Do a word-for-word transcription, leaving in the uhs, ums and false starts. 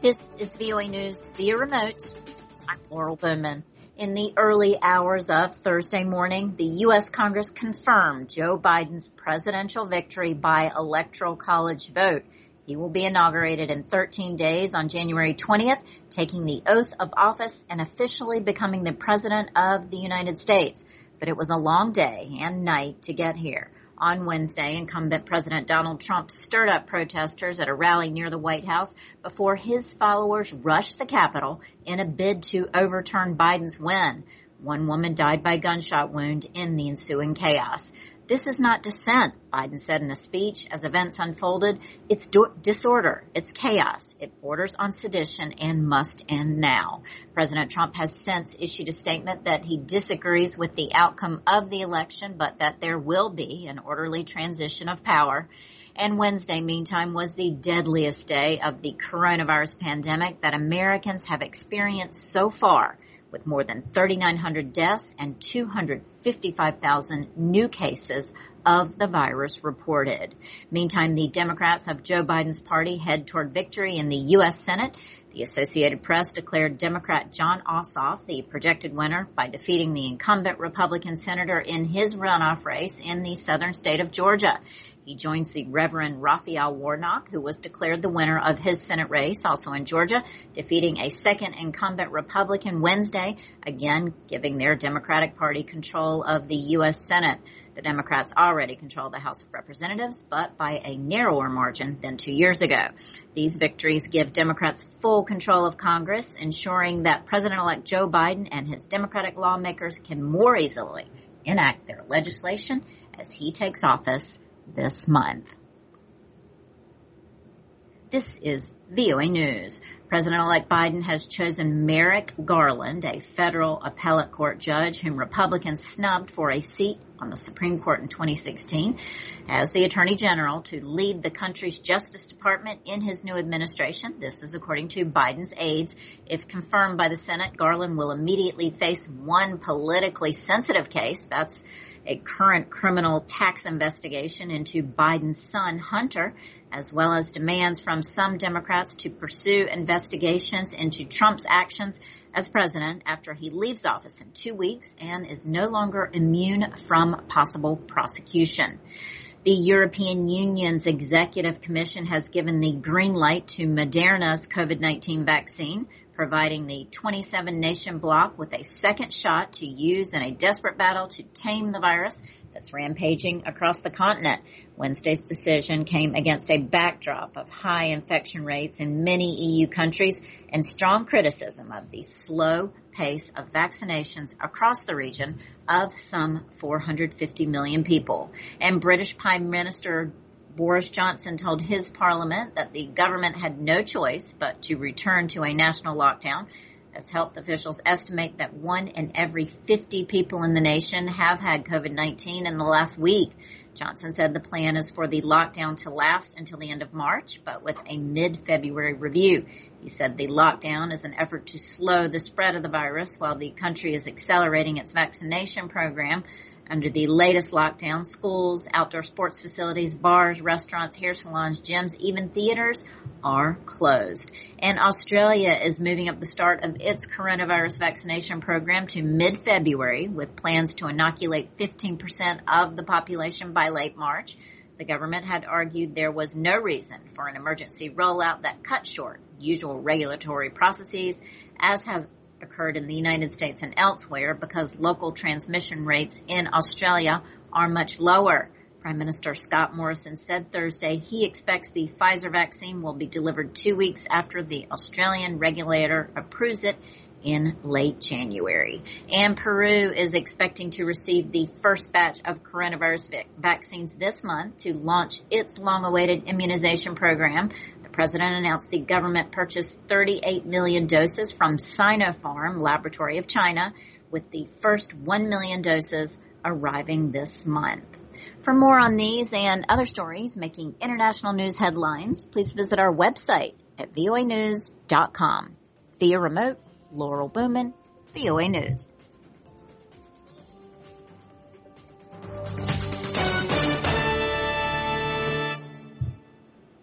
This is V O A News via remote. I'm Laurel Bowman. In the early hours of Thursday morning, the U S Congress confirmed Joe Biden's presidential victory by electoral college vote. He will be inaugurated in thirteen days on January twentieth, taking the oath of office and officially becoming the President of the United States. But it was a long day and night to get here. On Wednesday, incumbent President Donald Trump stirred up protesters at a rally near the White House before his followers rushed the Capitol in a bid to overturn Biden's win. One woman died by gunshot wound in the ensuing chaos. This is not dissent, Biden said in a speech as events unfolded. It's do- disorder. It's chaos. It borders on sedition and must end now. President Trump has since issued a statement that he disagrees with the outcome of the election, but that there will be an orderly transition of power. And Wednesday, meantime, was the deadliest day of the coronavirus pandemic that Americans have experienced so far, with more than thirty-nine hundred deaths and two hundred fifty-five thousand new cases of the virus reported. Meantime, the Democrats of Joe Biden's party head toward victory in the U S Senate. The Associated Press declared Democrat Jon Ossoff the projected winner by defeating the incumbent Republican senator in his runoff race in the southern state of Georgia. He joins the Reverend Raphael Warnock, who was declared the winner of his Senate race, also in Georgia, defeating a second incumbent Republican Wednesday, again giving their Democratic Party control of the U S Senate. The Democrats already control the House of Representatives, but by a narrower margin than two years ago. These victories give Democrats full control of Congress, ensuring that President-elect Joe Biden and his Democratic lawmakers can more easily enact their legislation as he takes office this month. This is V O A News. President-elect Biden has chosen Merrick Garland, a federal appellate court judge whom Republicans snubbed for a seat on the Supreme Court in twenty sixteen, as the Attorney General to lead the country's Justice Department in his new administration. This is according to Biden's aides. If confirmed by the Senate, Garland will immediately face one politically sensitive case. That's a current criminal tax investigation into Biden's son, Hunter, as well as demands from some Democrats to pursue investigations into Trump's actions as president after he leaves office in two weeks and is no longer immune from possible prosecution. The European Union's Executive Commission has given the green light to Moderna's COVID nineteen vaccine, providing the twenty-seven nation bloc with a second shot to use in a desperate battle to tame the virus that's rampaging across the continent. Wednesday's decision came against a backdrop of high infection rates in many E U countries and strong criticism of the slow pace of vaccinations across the region of some four hundred fifty million people. And British Prime Minister Boris Johnson told his parliament that the government had no choice but to return to a national lockdown, as health officials estimate that one in every fifty people in the nation have had COVID nineteen in the last week. Johnson said the plan is for the lockdown to last until the end of March, but with a mid-February review. He said the lockdown is an effort to slow the spread of the virus while the country is accelerating its vaccination program. Under the latest lockdown, schools, outdoor sports facilities, bars, restaurants, hair salons, gyms, even theaters are closed. And Australia is moving up the start of its coronavirus vaccination program to mid-February with plans to inoculate fifteen percent of the population by late March. The government had argued there was no reason for an emergency rollout that cut short usual regulatory processes, as has occurred in the United States and elsewhere, because local transmission rates in Australia are much lower. Prime Minister Scott Morrison said Thursday he expects the Pfizer vaccine will be delivered two weeks after the Australian regulator approves it in late January. And Peru is expecting to receive the first batch of coronavirus vac- vaccines this month to launch its long-awaited immunization program. The president announced the government purchased thirty-eight million doses from Sinopharm Laboratory of China, with the first one million doses arriving this month. For more on these and other stories making international news headlines, please visit our website at voa news dot com. Via remote, Laurel Bowman, V O A News.